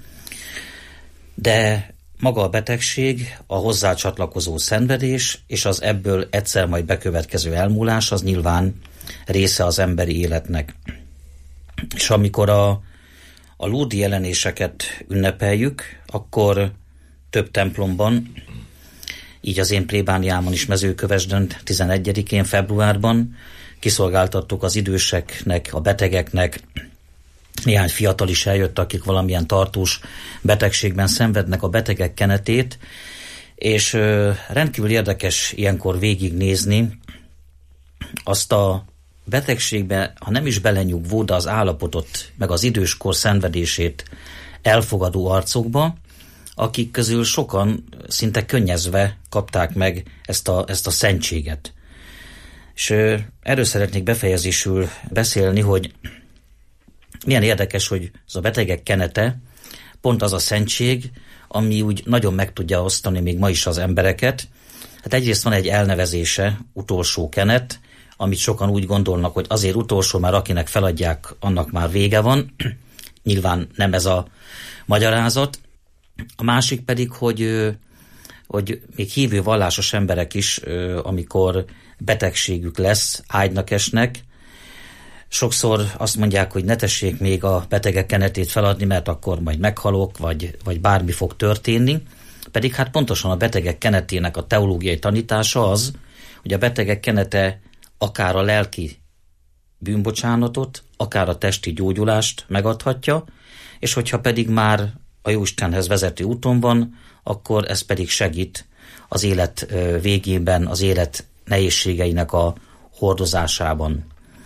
de maga a betegség, a hozzá csatlakozó szenvedés és az ebből egyszer majd bekövetkező elmúlás az nyilván része az emberi életnek. És amikor a, a Lourdes jelenéseket ünnepeljük, akkor több templomban, így az én plébániámon is Mezőkövesdön tizenegyedikén februárban kiszolgáltattuk az időseknek, a betegeknek, néhány fiatal is eljött, akik valamilyen tartós betegségben szenvednek, a betegek kenetét, és ö, rendkívül érdekes ilyenkor végignézni azt a betegségbe, ha nem is belenyugvó, de az állapotot, meg az időskor szenvedését elfogadó arcokba, akik közül sokan szinte könnyezve kapták meg ezt a, ezt a szentséget. És ö, erről szeretnék befejezésül beszélni, hogy milyen érdekes, hogy ez a betegek kenete pont az a szentség, ami úgy nagyon meg tudja osztani még ma is az embereket. Hát egyrészt van egy elnevezése, utolsó kenet, amit sokan úgy gondolnak, hogy azért utolsó, mert akinek feladják, annak már vége van. Nyilván nem ez a magyarázat. A másik pedig, hogy, hogy még hívő vallásos emberek is, amikor betegségük lesz, ágynak esnek, sokszor azt mondják, hogy ne tessék még a betegek kenetét feladni, mert akkor majd meghalok, vagy, vagy bármi fog történni. Pedig hát pontosan a betegek kenetének a teológiai tanítása az, hogy a betegek kenete akár a lelki bűnbocsánatot, akár a testi gyógyulást megadhatja, és hogyha pedig már a Jóistenhez vezető úton van, akkor ez pedig segít az élet végében, az élet nehézségeinek a hordozásában.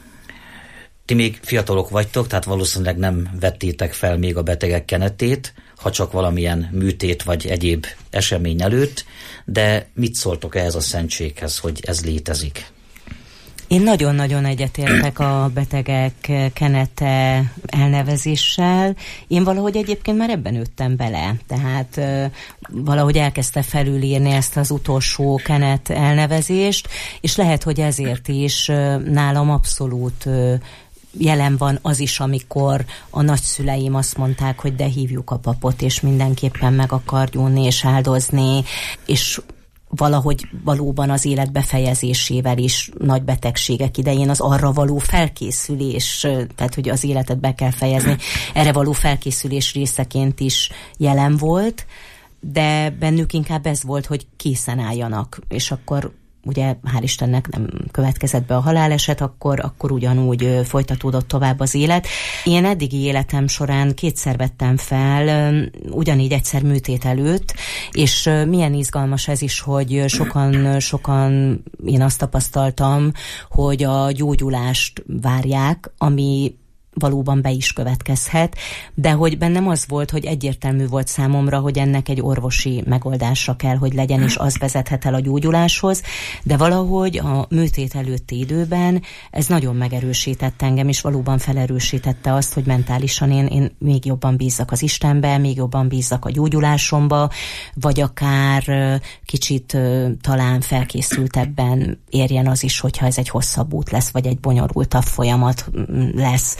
Ti még fiatalok vagytok, tehát valószínűleg nem vettétek fel még a betegek kenetét, ha csak valamilyen műtét vagy egyéb esemény előtt, de mit szóltok ehhez a szentséghez, hogy ez létezik? Én nagyon-nagyon egyetértek a betegek kenete elnevezéssel. Én valahogy egyébként már ebben nőttem bele. Tehát uh, valahogy elkezdte felülírni ezt az utolsó kenet elnevezést, és lehet, hogy ezért is uh, nálam abszolút uh, jelen van az is, amikor a nagyszüleim azt mondták, hogy de hívjuk a papot, és mindenképpen meg akar gyónni és áldozni, és valahogy valóban az élet befejezésével is, nagy betegségek idején az arra való felkészülés, tehát hogy az életet be kell fejezni, erre való felkészülés részeként is jelen volt, de bennük inkább ez volt, hogy készen álljanak, és akkor ugye hál' Istennek nem következett be a haláleset, akkor, akkor ugyanúgy folytatódott tovább az élet. Én eddigi életem során kétszer vettem fel, ugyanígy egyszer műtét előtt, és milyen izgalmas ez is, hogy sokan, sokan én azt tapasztaltam, hogy a gyógyulást várják, ami valóban be is következhet, de hogy bennem az volt, hogy egyértelmű volt számomra, hogy ennek egy orvosi megoldásra kell, hogy legyen, és az vezethet el a gyógyuláshoz, de valahogy a műtét előtti időben ez nagyon megerősített engem, és valóban felerősítette azt, hogy mentálisan én, én még jobban bízzak az Istenbe, még jobban bízzak a gyógyulásomba, vagy akár kicsit talán felkészültebben érjen az is, hogyha ez egy hosszabb út lesz, vagy egy bonyolultabb folyamat lesz.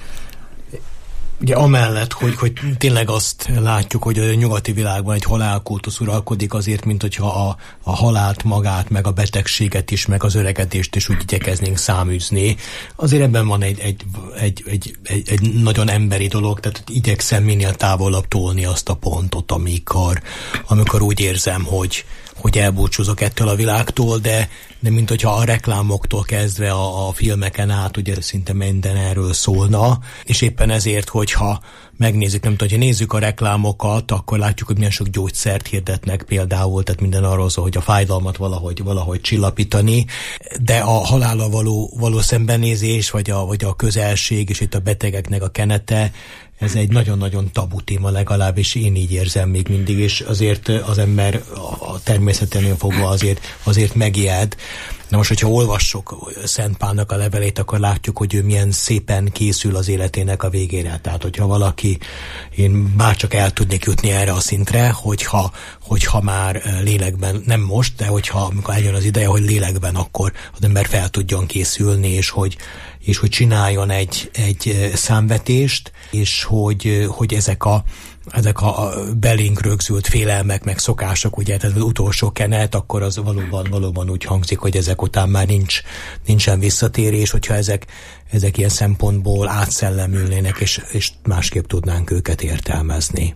Ugye amellett, hogy, hogy tényleg azt látjuk, hogy a nyugati világban egy halálkultusz uralkodik, azért, mint hogyha a, a halált magát, meg a betegséget is, meg az öregedést is úgy igyekeznénk száműzni. Azért ebben van egy, egy, egy, egy, egy, egy nagyon emberi dolog, tehát igyekszem minél távolabb tolni azt a pontot, amikor, amikor úgy érzem, hogy hogy elbúcsúzok ettől a világtól, de, de mint hogyha a reklámoktól kezdve a, a filmeken át ugye szinte minden erről szólna, és éppen ezért, hogyha megnézzük, nem tudom, hogyha nézzük a reklámokat, akkor látjuk, hogy milyen sok gyógyszert hirdetnek például, tehát minden arról szól, hogy a fájdalmat valahogy, valahogy csillapítani, de a halállal való, való szembenézés, vagy a, vagy a közelség, és itt a betegeknek a kenete, ez egy nagyon-nagyon tabu téma, legalábbis én így érzem még mindig, és azért az ember a természeténél fogva azért, azért megijed. Na most, hogyha olvassuk Szent Pálnak a levelét, akkor látjuk, hogy ő milyen szépen készül az életének a végére. Tehát, hogyha valaki, én bárcsak el tudnék jutni erre a szintre, hogyha, hogyha már lélekben, nem most, de hogyha amikor eljön az ideje, hogy lélekben, akkor az ember fel tudjon készülni, és hogy, és hogy csináljon egy, egy számvetést, és hogy, hogy ezek a ezek a belénk rögzült félelmek, meg szokások, ugye, tehát az utolsó kenet, akkor az valóban, valóban úgy hangzik, hogy ezek után már nincs, nincsen visszatérés, hogyha ezek, ezek ilyen szempontból átszellemülnének, és, és másképp tudnánk őket értelmezni.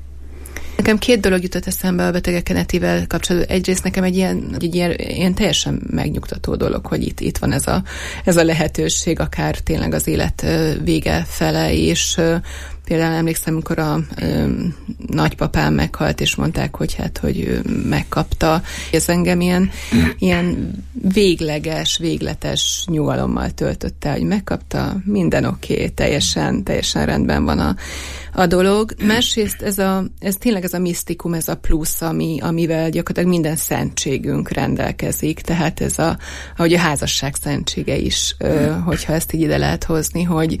Nekem két dolog jutott eszembe a betegek kenetével kapcsolatban. Egyrészt nekem egy ilyen, egy ilyen, ilyen teljesen megnyugtató dolog, hogy itt, itt van ez a, ez a lehetőség, akár tényleg az élet vége fele, és például emlékszem, amikor a ö, nagypapám meghalt, és mondták, hogy hát, hogy ő megkapta. Ez engem ilyen, ilyen végleges, végletes nyugalommal töltötte, hogy megkapta, minden oké, okay, teljesen, teljesen rendben van a, a dolog. Másrészt ez, a, ez tényleg ez a misztikum, ez a plusz, ami, amivel gyakorlatilag minden szentségünk rendelkezik. Tehát ez a, ahogy a házasság szentsége is, ö, hogyha ezt így ide lehet hozni, hogy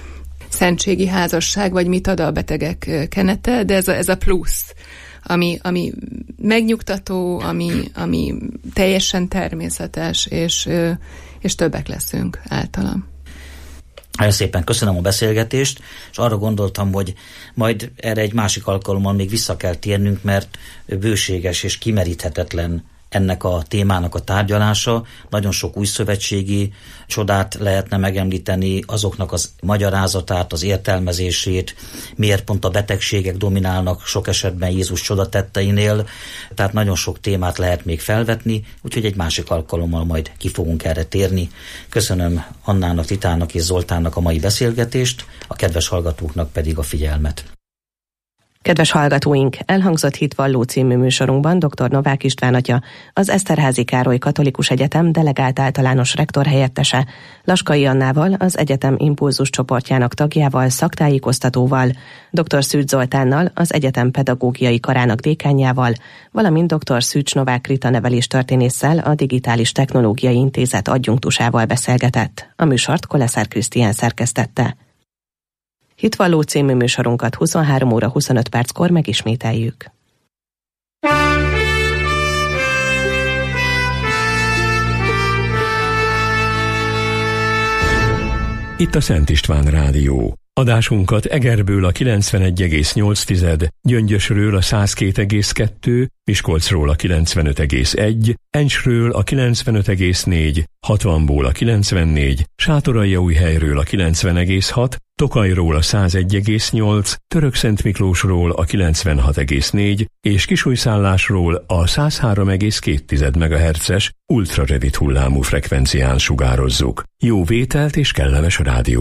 szentségi házasság, vagy mit ad a betegek kenete, de ez a, ez a plusz, ami, ami megnyugtató, ami, ami teljesen természetes, és, és többek leszünk általam. Nagyon szépen köszönöm a beszélgetést, és arra gondoltam, hogy majd erre egy másik alkalommal még vissza kell térnünk, mert bőséges és kimeríthetetlen ennek a témának a tárgyalása. Nagyon sok új szövetségi csodát lehetne megemlíteni, azoknak az magyarázatát, az értelmezését, miért pont a betegségek dominálnak sok esetben Jézus csodatetteinél. Tehát nagyon sok témát lehet még felvetni, úgyhogy egy másik alkalommal majd ki fogunk erre térni. Köszönöm Annának, Titának és Zoltánnak a mai beszélgetést, a kedves hallgatóknak pedig a figyelmet. Kedves hallgatóink, elhangzott Hitvalló című műsorunkban dr. Novák István atya, az Eszterházy Károly Katolikus Egyetem delegált általános rektor helyettese, Laskai Annával, az egyetem impulzus csoportjának tagjával, szaktájékoztatóval, dr. Szűcs Zoltánnal, az egyetem pedagógiai karának dékánjával, valamint dr. Szűcs Novák Rita neveléstörténésszel, a Digitális Technológiai Intézet adjunktusával beszélgetett. A műsort Koleszár Krisztián szerkesztette. Hitvalló című műsorunkat huszonhárom óra huszonöt perckor megismételjük. Itt a Szent István Rádió. Adásunkat Egerből a kilencvenegy egész nyolc, Gyöngyösről a száz két egész kettő, Miskolcról a kilencvenöt egész egy, Encsről a kilencvenöt egész négy, hatvanból a kilencvennégy, Sátoraljaújhelyről a kilencven egész hat, Tokajról a száz egy egész nyolc, Törökszentmiklósról a kilencvenhat egész négy és Kisújszállásról a száz három egész két megahertzes ultrarövid hullámú frekvencián sugározzuk. Jó vételt és kellemes rádió